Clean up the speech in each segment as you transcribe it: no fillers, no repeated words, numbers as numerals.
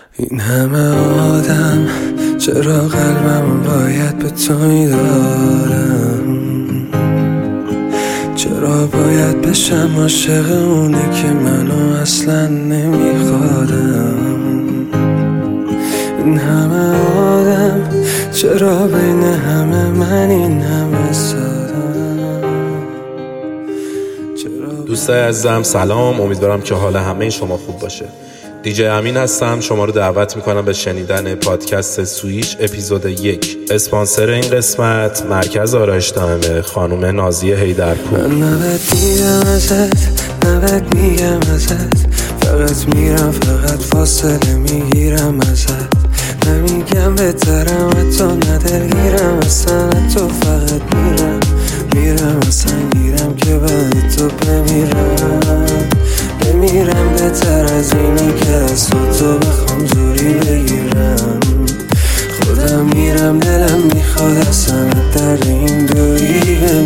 این همه آدم چرا قلبمو باید به تو میدارم؟ چرا باید بشم عاشق اونی که منو اصلا نمیخوادم؟ این همه آدم چرا بین همه من این همه سادم؟ دوستای عزیزم سلام، امیدوارم که حال همه شما خوب باشه. دیجی امین هستم، شما رو دعوت میکنم به شنیدن پادکست سویش اپیزود 1. اسپانسر این قسمت مرکز آرایش دائمه خانم نازیه حیدرپور. من نباید میگم ازت، نباید میگم ازت، فقط میرم، فقط فاصله میگیرم ازت. نمیگم بهترم، حتی ندلگیرم، اصلا تو فقط میرم اصلا گیرم که بعد تو بمیرم بهتر از اینی که از تو بخوام زوری بگیرم. خودم میرم، دلم میخواد اصلا در این دوری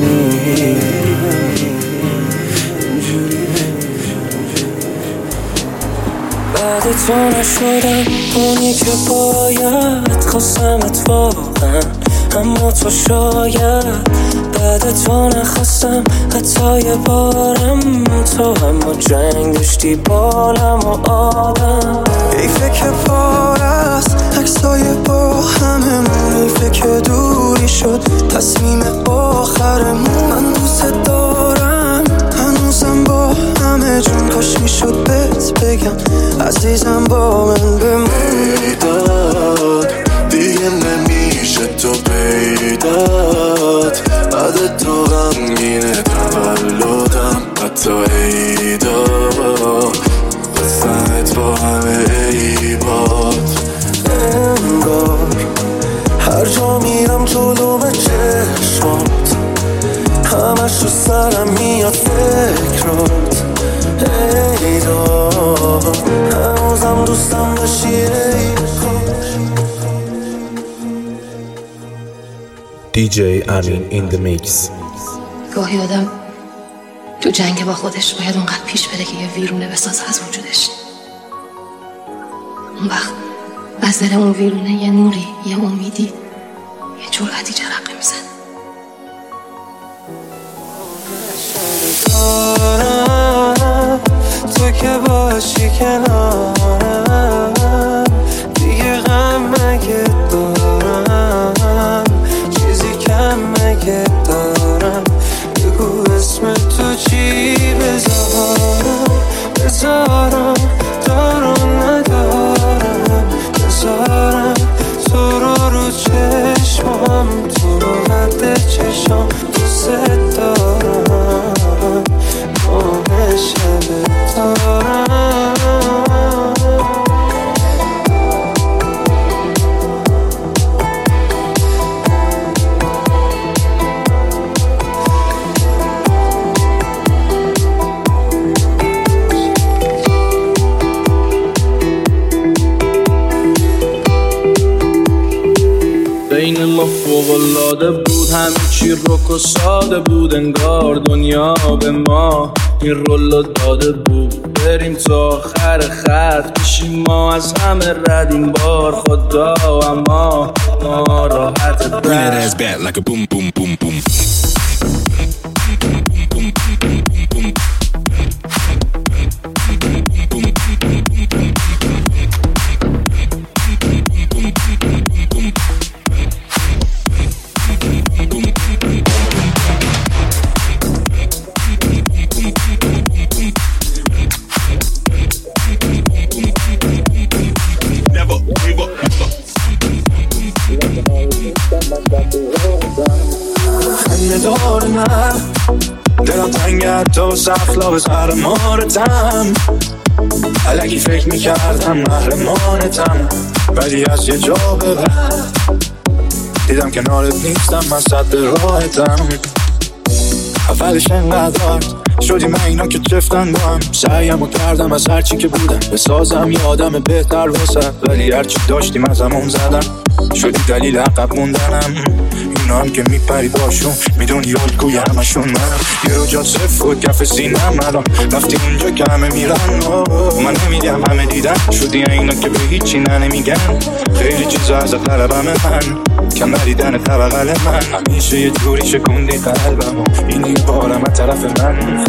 بعد تو نشدم اونی که باید، خواستمت واقعا اما تو شاید. بعد تو نخواستم حتی یه بارم، تو اما جنگ داشتی بالم و آدم. حیفه که پار است عکسای با هممون، حیفه که دوری شد تصمیم آخرمون. من دوست دارم هنوزم با همه جون، کاش میشد بهت بگم عزیزم با من بمون. داد دیگه نمیشه تو پیدات، بعد تو غمگینه تولدم حتی عیدا، بزنت با همه عیبات. انگار هر جا میرم جلو به چشمات، همش رو سرم میاد فکرات. عیدا هنوزم دوستم داشتی. دیجی امین این the mix. گاهی آدم تو جنگ با خودش باید اونقدر پیش بره که یه ویرونه بسازه از وجودش. اون وقت از دل اون ویرونه یه نوری، یه امیدی، یه جرأتی جرقه میزنه. تو که باشی کنارم، دیگه غم مگه دارم، چیزی کم مگه دارم، بگو اسم تو چی بذارم، دارم ندارم، بذارم تو رو چشمم، تو رو رد چشم، دوست دارم، ماه شب دارم. بین ما فوق‌العاده بود، همه چی رک و ساده بود، انگار دنیا به ما این رولو داده بود. بریم تا آخر خط، میشیم ما از همه رد این بار، خدا اما ما راحت بر. دار من دلم تنگت تو سخلا سر مارتم، الکی فکر میکردم محرمانتم، ولی از یه جا به بعد دیدم کنارت نیستم، من صد راحتم. اولش انقدر شدیم من اینا که چفتن با هم، سعیم کردم از هرچی که بودم بسازم یه آدم بهتر واسه، ولی هرچی داشتیم از همون زدم، شدی دلیل عقب موندنم. این اونا هم که میپری باشون میدونی الگوی همشون من یه رو جا صفر و کف سینم الان رفتی اونجا که همه میرن من نمیدیم همه دیدن شدی اینا که به هیچی نمیگن خیلی چیزا از قلبم من کم ندیدن طبقل من همیشه یه جوری شکوندی قلبم و این بارم از طرف من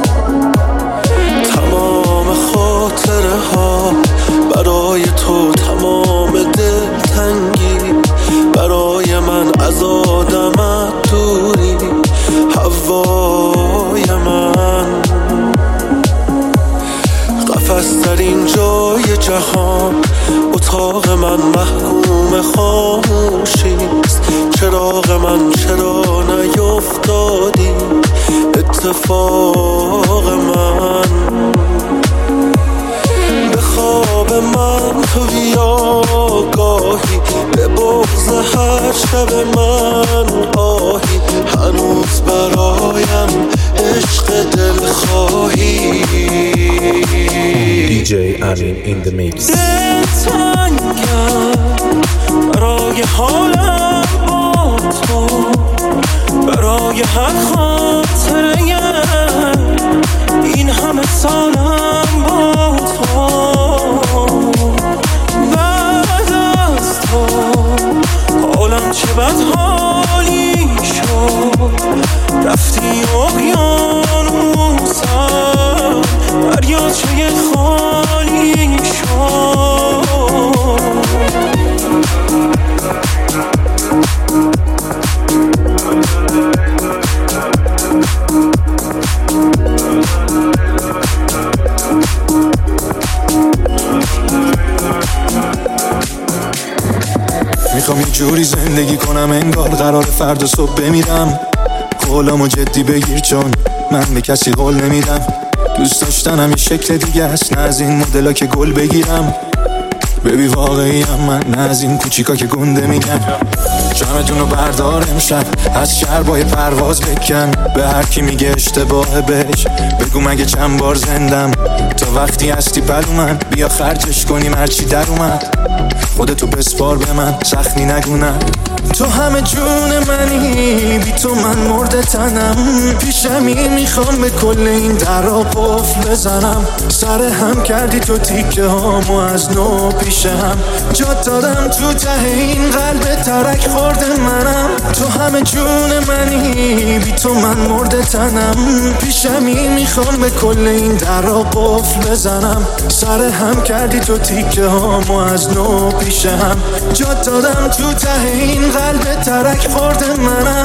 تمام خاطره ها برای تو تمام دلتنگی برای من از آدمت دوری هوای من قفس در این جای جهان اتاق من محکوم خاموشیست چراغ من چرا نیفتادی اتفاق من به خواب من تو بیا گاهی به بغض هر شب من آهی هنوز برایم عشق دل خواهی DJ Amin in the mix. دلتنگم برای حالم با تو برای هر خاطره این همه سالم با تو بعد از تو حالم چه بد حالی شد رفتی اقیانوسم دریاچه خالی شد میخوام یه جوری زندگی کنم انگار قرار فردا صبح بمیرم قولامو جدی بگیر چون من به کسی قول نمیدم دوست داشتنم یه شکل دیگه است نه از این مدلا که گل بگیرم ببی واقعی هم من نه از این کوچیکا که گنده میگن جمعتونو بردار امشب از شربای پرواز بکن به هر کی میگه اشتباهه بهش بگو مگه چند بار زندم تا وقتی هستی پلو من بیا خرجش کنیم هرچی در اومد خودتو بسپار به من سختی نگونم تو همه جون منی بی تو من مرده تنم پیشمی میخوام به کل این درا قفل بزنم سر هم کردی تو تیکه هامو از نو پیش هم جات دادم تو ته این قلب ترک خورده منم تو همه جون منی بی تو من مرده تنم پیشمی میخوام به کل این درا قفل بزنم سر هم کردی تو تیکه هامو از نو پیش هم جات دادم تو ته این قلب ترک خورده منم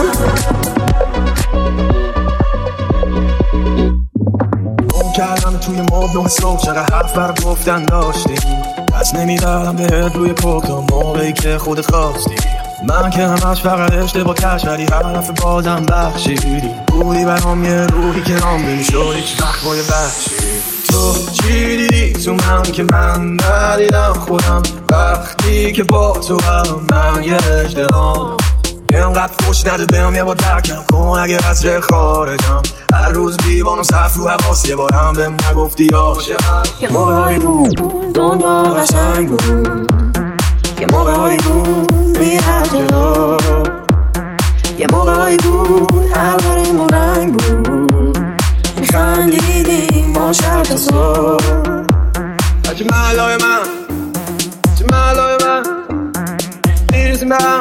گم کردم توی مبل صبح چقدر حرف بر گفتن داشتی دست نمیدادم بهت روی پک تا موقعی که خودت خواستی من که همش فقط اشتباه کش ولی حرف بازم بخشیدی بودی برام یه روحی که رام نمیشد هیچ وقت با یه وحشی تو چی دیدی تو من که من ندیدم خودم وقتی که با تو هم من یه اجدهام اینقدر فوش نده بهم یه بار درکم کن اگه از جه خارجم هر روز بیوانم صف رو حواس یه بارم بهم نگفتی عاشقم یه موقعی بود دنیا قشنگ بود یه موقعی بود میرد جلو یه موقعی بود اولین رنگ بود میخندیدیم ما شب تا صبح اجمالای من اجمالای من دیرزیم برم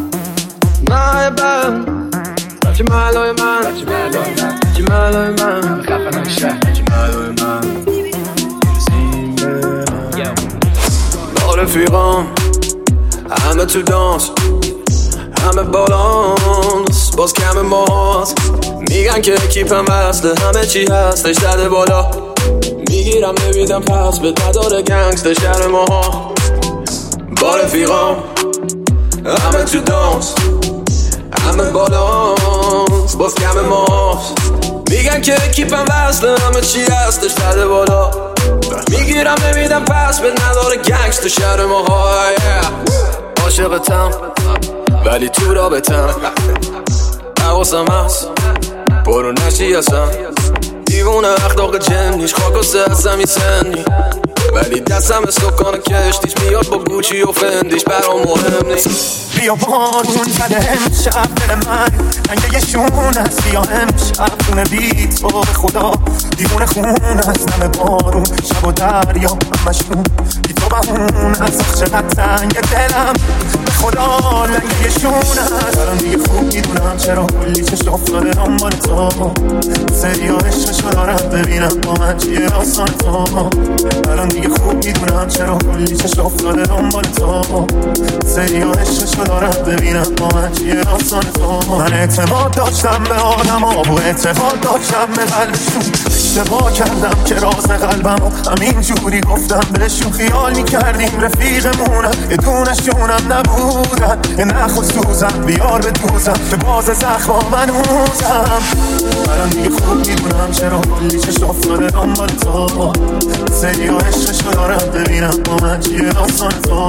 محبم اجمالای من اجمالای من خفه نشه اجمالای من دیرزیم برم با رفیقام همه تو دانس همه بالانس باز کم ماست میگن که کیپم وصله همه چی هستش زده بالا میگیرم نمیدم پس به نداره گنگستر شهر ماها با رفیقام همه تو دانس همه بالانس باز کم ماست میگن که کیپم وصله همه چی هستش زده بالا میگیرم نمیدم پس به نداره گنگستر شهر ماها عاشقتم ولی تو رابطم حواسم هست برو نشی اصلا دیوونه اخلاق جنیش خاک و سه هستم این سنی ولی دستم استکان کشتیش میاد با گوچی و فندیش برام مهم نیست. بیا بارون زده امشب دل من رنگ یه شون است. بیا امشب خونه بی تو به خدا دیوونه خون است. نم بارون شب و دریا همشون بی تو بهون است. آخ چقدر تنگ دلم به خدا لنگ یه شون است. الان دیگه خوب میدونم چرا کلی چشم افتاده دنبال تو. سری و عشقشو دارم ببینم با من چیه داستان تو. الان دیگه خوب میدونم چرا کلی چشم افتاده دنبال تو. سری و عشقشو دارم ببینم با من چیه داستان تو. من اعتماد داشتم به آدم ها و اعتماد داشتم به قلبشون. اشتباه کردم که راز قلبم و همین جوری گفتم بهشون. خیال میکردیم رفیقمونم یه دونشونم نبودن. یه نخوز دوزم بیار به دوزم که باز زخما منوزم. الان دیگه خوب میدونم چرا کلی چشم افتاده دنبال تو. سری و عشقشو دارم ببینم با من چیه داستان تو.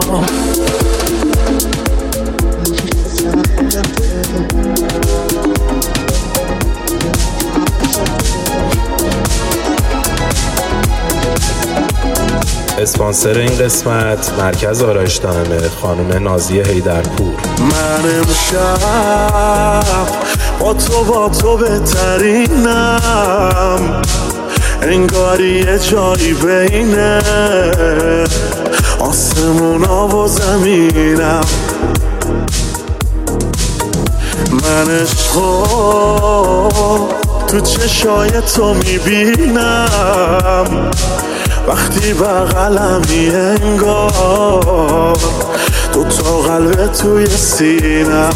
اسپانسر این قسمت مرکز آرایش دائمه خانم نازیه حیدرپور. من امشب با تو بهترینم. انگاری یه جایی بینه آسمونا و زمینم. من عشقو تو چشای تو میبینم. وقتی بغلمی انگار دو تا قلب توی سینم.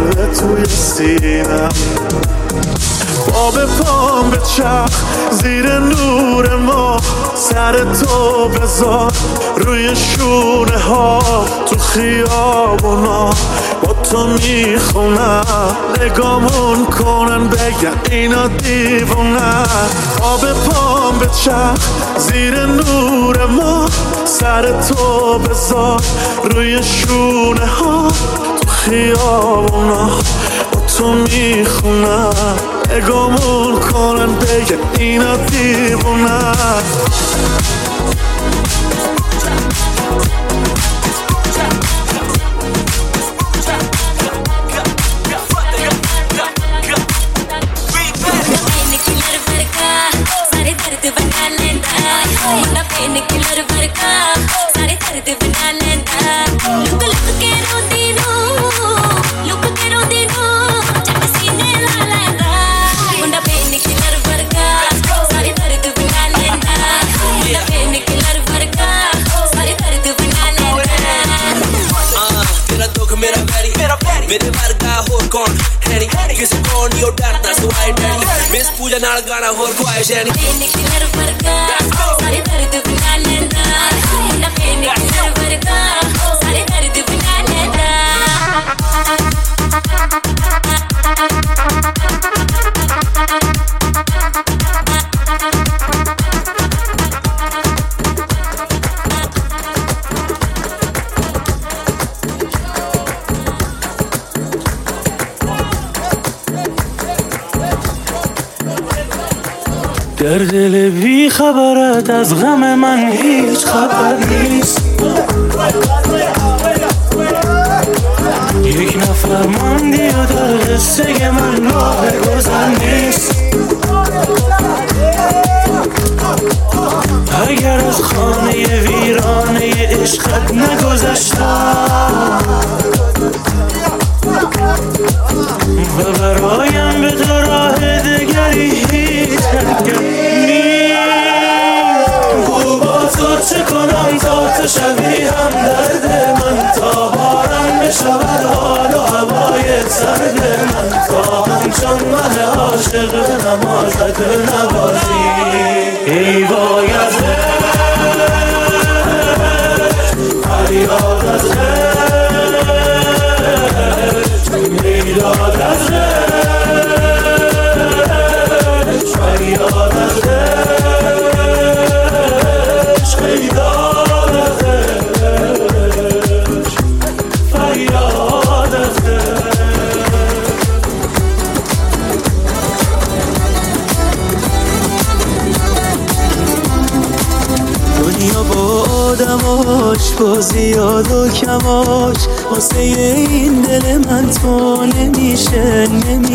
باب پام به چرخ زیر نور ما. سر تو بذار روی شونه ها تو خیابونا. با تو میخونم نگامون کنن بگن اینا دیوونن. باب پام به چرخ زیر نور ما. سر تو بذار روی شونه ها تو خیابونا. با تو میخونم نگامون کنن بگن اینا دیوونن. मेरे वर्गा होर कौन है नी किसी कौन यो डरता सुनाई डैडी मिस पूजा नाल गाना होर ख्वाहिश है नी मेरे वर्गा सारे दर्द भुला लेना ना मेरे वर्गा सारे दर्द भुला लेना در دل بی خبرت از غم من هیچ خبر نیست. یک نفر ماندی و در قصه من راه گذر نیست. اگر از خانه ویرانه عشقت نگذشتم و برایم به تو راه دگری هیچ حرکت نیست. گو با تو چه کنم تا تو شوی هم درد من. تا بارم بشود حال و هوای سرد من. تا همچون من عاشق نمازت نوازی. ای وای از عشق فریاد از عشق میداد از عشق فریاد از عشق میداد از عشق فریاد از عشق. با زیاد و کماش واسه این دل من تو نمیشه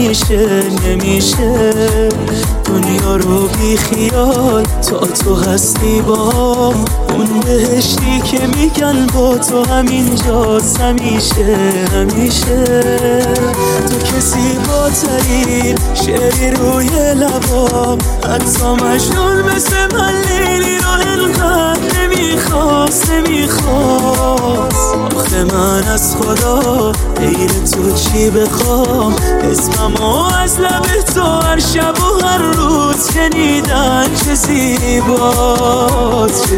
دنیا رو بی خیال تو هستی با اون بهشتی که میگن با تو همینجاست همیشه تو کسی با ترین شعری روی لبام حتی مجنون مثل من لیلی رو انقدر نمیخواست آخه من از خدا غیر تو چی بخوام اسممو از لب تو هر شب و هر روز شنیدن چه زیباست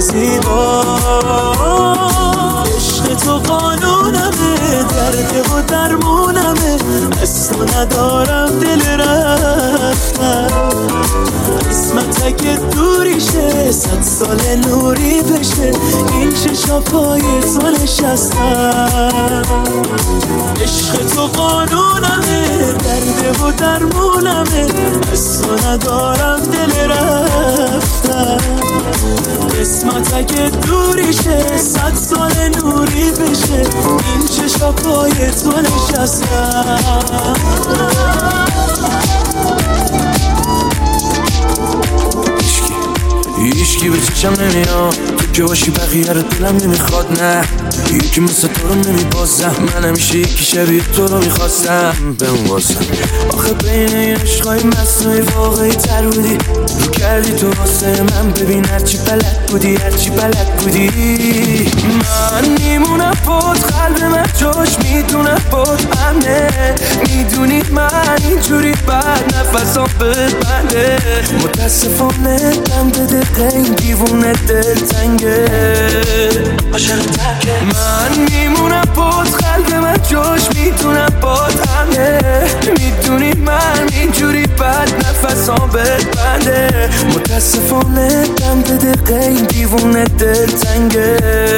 عشق تو قانونمه درد و درمونمه از تو ندارم دل رفتن قسمت اگه دوری شه 100 سال نوری بشه این چشا پای تو نشستن عشق تو قانونمه درد و درمونمه از تو ندارم دل رفتن قسمت اگه دوری شه 100 سال نوری بشه این چشا پای تو نشستن هیچکی به چشم نمیاد تو که باشی بقیه رو دلم نمیخواد نه یکی مثل تو رو نمیبازم من همیشه یکی شبیه تو رو میخواستم بمون واسم آخه بین این عشقای مصنوعی واقعی تر بودی رو کردی تو واسه من ببین هرچی بلد بودی من میمونم بود قلب من جاش میدونم بود امنه میدونی من اینجوری بعد نفسام بده متاسفانه دم بده این دیوونه دل تنگه من میمونم بود قلب من جاش میدونم بود همه میدونی من اینجوری بد نفسام بنده متاسفانه دم بده این دیوونه دل تنگه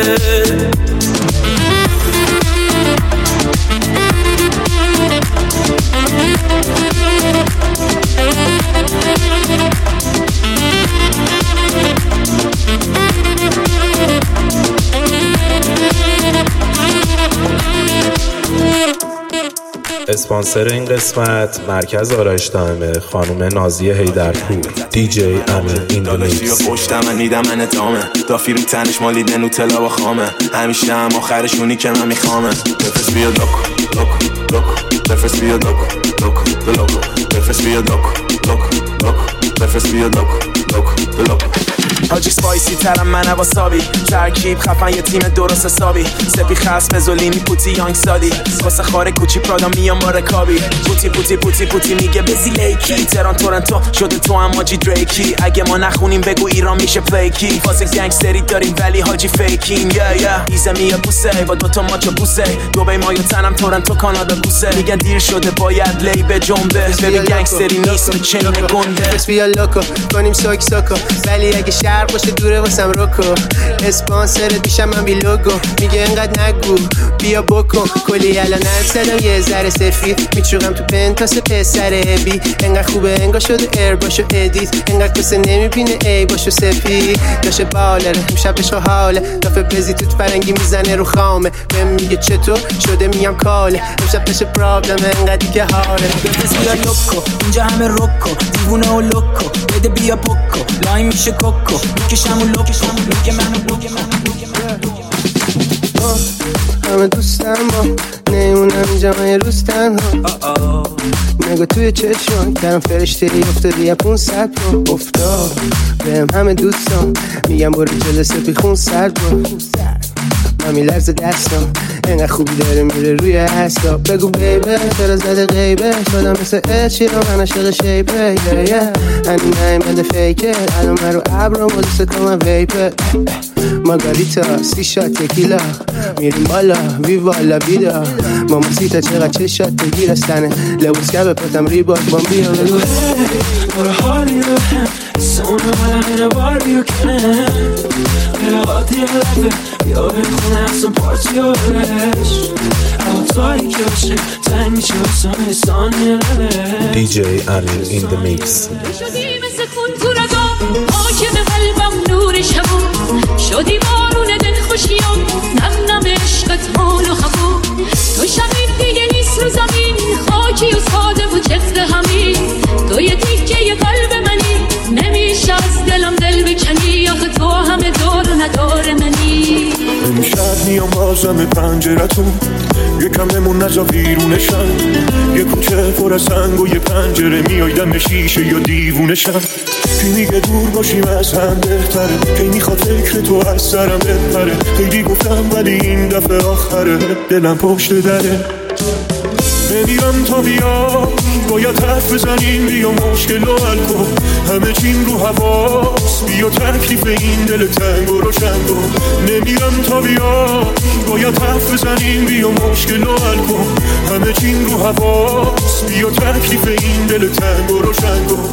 اسپانسر این قسمت مرکز آرایش دائمه خانم نازیه حیدرپور دیجی امین این د میکس پشتم من دیدم من ادامه دافی رو تنش مالیده نوتلا و خامه همیشه هم آخرشونی که من میخوامه بفرست بیا دوکو بفرست بیا دوکو بفرست بیا دوکو بفرست بیا دوکو حاجی سپایسی ترم من واسابی ترکیب خفن یه تیم درست حسابی سپی خصم زولینی پوتی یانگ سادی واسه خاره کوچی پرادا میام با رکابی پوتی میگه بزی لیکی تران تورنتو شده تو هم حاجی دریکی اگه ما نخونیم بگو ایران میشه پلیکی فاز گنگستری داریم ولی حاجی فیکینگ ایزه میاد بوسه با دوتا ماچو بوسه دوبای مایو تنم تورنتو کانادا بوسه میگن دیر شده باید لی به جنبه ببین گنگستری نیست به چنین گنده بس بیا لوکو کنیم سوکو ولی اگه شهر باشه دوره واسم روکو اسپانسرت میشم من بی لوگو میگه انقدر نگو بیا بکن کلی الان زدم یه ذره سفید میچوقم تو پنتاس پسر بی انقدر خوبه انگار شده ایر باشو ادیت انقدر کسه نمیبینه ای باشو سفید داشه بالره امشب بشو حاله دافه بزی توت فرنگی میزنه رو خامه بهم میگه چطور شده میگم کاله امشب بشه پرابلم انقدری که حاله بفرست بیا لوکو اینجا همه روکو دیوونه و لوکو بده بیا پوکو لاین میشه کوکو میکشم و لوکو میگه منو همه دوستم با نیمونم جمعه روز تنها نگو توی چشم کردم فرشته افتادی یا 500 با افتاد بهم همه دوستم میگم برو جلسه بی خون سرد با من میلرزه دستم اینقدر خوبی داره میره روی هستا بگو بیبه چرا زده غیبه شدم مثل اشی رو من عشق شیبه هنی نایمده فیکه الان من رو عبرم و دوست کنم ویپه مارگاریتا 30 شات تکیلا میریم بالا ویوالا بیدا ماماسیتا چقدر چه شات بگیرستنه لبوس که به پتم ریباک بامبی رو بگو برو حالی رو هم سونه من همینه بار بیو کنه برو عادی لفه بیا بخونه اصلا پارتی و برش اما تایی که باشه تنگ میشه بسانه ثانیه روش دیجی امین این د میکس شدی مثل خون تو رگام حاکم قلبم نور شبم شدی بارون دل خوشیم میام بازم پنجرتون، یکم بمون نزا بیرونشم، یه کوچه پر از سنگ و یه پنجره میای دم شیشه یا دیوونشم. کی میگه دور باشیم از هم بهتره، کی میخواد فکر تو از سرم بپره، خیلی گفتم ولی این دفعه آخره، دلم پشت دره. نمیرم تا بیا باید حرف بزنیم، بیا مشکل و حل کن، همه چیم رو حواس، بیا تکلیف این دل تنگ و روشن کن. نمیرم تا بیا باید حرف بزنیم، بیا مشکل و حل کن، همه چیم رو حواس، بیا تکلیف این دل تنگ و روشن کن.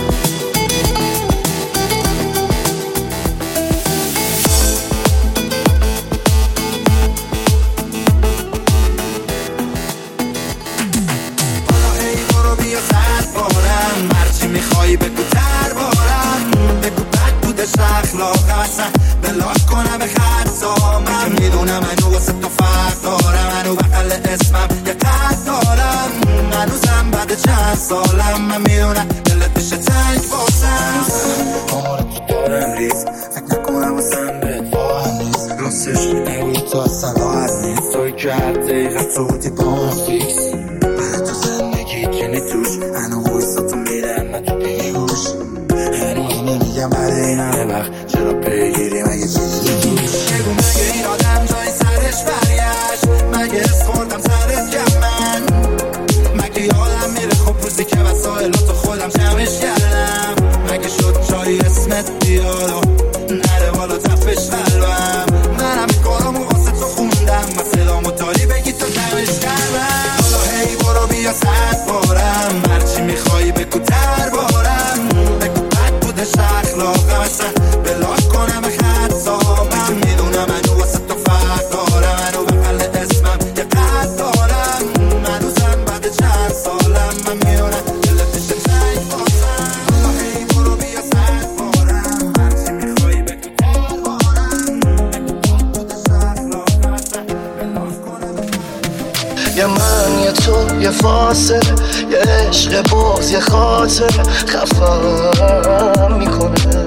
میخوای بگو تر بارم، بگو بد بودش اخلاقم، اصلا بلاک کنم به خطا. من میدونم منو واسه تو فرق دارم، منو بغل اسمم یه قد دارم، هنوزم بعد چند سالم من میدونم دلت میشه تنگ باسم. آمار تو دارم ریز، فکر نکنم واسم بهت واحد نیست، راستش نگوی تو اصلا راحت نیست، توی که هر دقیقه تو بودی با من فیکس، بعد تو زندگی کنی توش هنو بایستا تو میرم من تو بیهوش، هنوز نمیگم بعد این همه وقت چرا پیگیری مگه چیزی توش. بگو مگه این آدم جای سرش برگشت، مگه اس خوردم سرت کم من، مگه یادم میره خب روزی که وسایلاتو خودم جمعش کردم، مگه شد جایی اسمت بیاد و نره بالا تفش قلبم. من همه کارامو واسه تو خوندم و صدامو داری بگی تو کمش کردم. حالا هی برو بیا 100 بارم، هرچی میخوایی بگو تر بارم، بگو بد بودش اخلاقم، اصلا بلاک کنم به خطا. من میدونم منو واسه تو فرق دارم، منو بغل اسمم یه قد دارم، هنوزم بعد چند سالم من میدونم دلت میشه تنگ باسم. حالا هی برو بیا 100 بارم، هرچی میخوایی بگو تر بارم، بگو بد بودش اخلاقم، اصلا بلاک کنم. یه من یه تو یه فاصله، یه عشق باز یه خاطر خفم میکنه،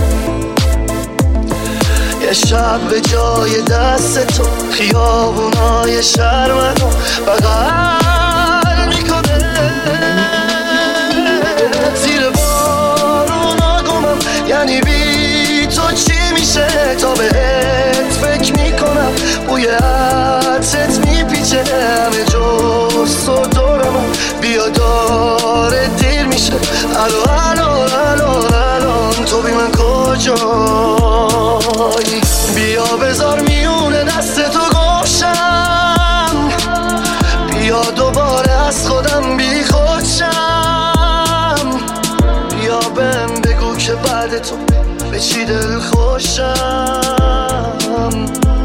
یه شب به جای دست تو خیابونای شهر منو بغل میکنه، زیر بارونا گمم یعنی بی تو چی میشه، تا بهت فکر میکنم بوی عطرت میپیچه همه جز تو دورم، بیا داره دیر میشه الان تو بی من کجایی، بیا بذار میونه دست تو گوشم، بیا دوباره از خودم بی خودشم، بیا بهم بگو که بعد تو به چی دل خوشم.